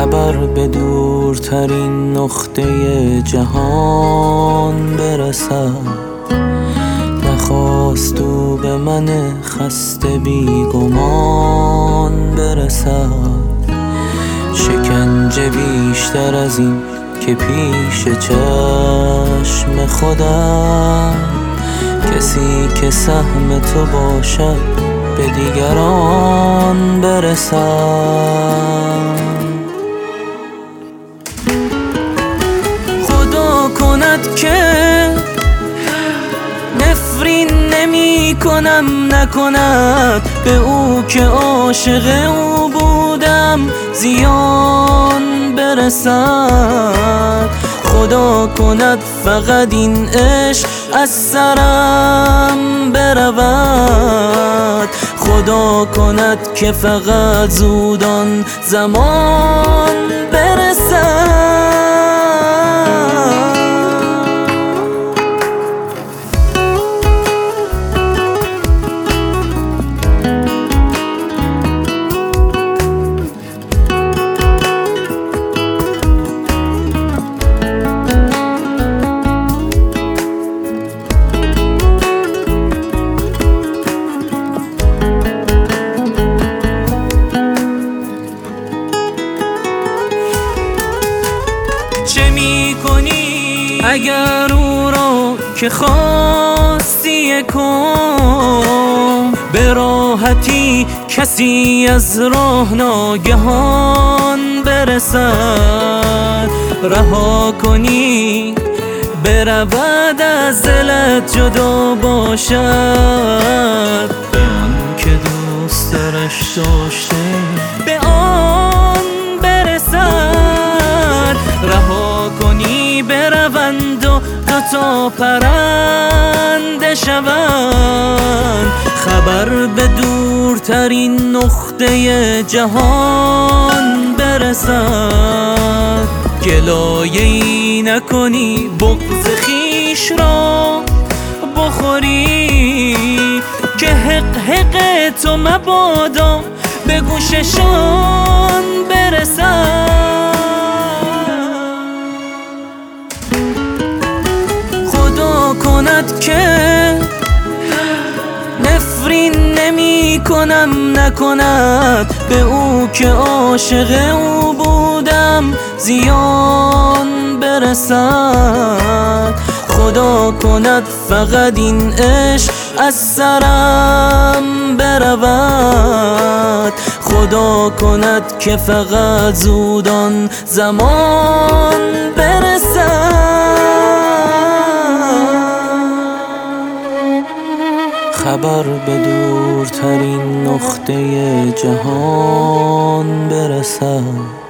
خبر به دورترین نقطه جهان برسد. نخواست او به من خسته بیگمان برسد. شکنجه بیشتر از این که پیش چشم خودم، کسی که سهم تو باشد به دیگران برسد. خدا کند که نفرین نمی کنم، نکند به او که عاشق او بودم زیان برسد. خدا کند فقط این عشق از سرم برود. خدا کند که فقط زودان زمان برسد. چه می کنی اگر او را که خواستی کن؟ به راحتی کسی از راه ناگهان برسد. رها کنی برود از دلت جدا باشد. به آن که دوست درش داشته به آن برسد. رها کنی بروند و دوتا پرنده شوند. خبر به دورترین نقطه جهان برسد. گلایه‌ای نکنی بغض خویش را بخوری، که حق حق تو مبادا به گوششان برسد. خدا کند که نفرین نمی کنم، نکند به او که عاشق او بودم زیان برسد. خدا کند فقط این عشق از سرم برود. خدا کند که فقط زودان زمان برسد. خبر به دورترین نقطه جهان برسد.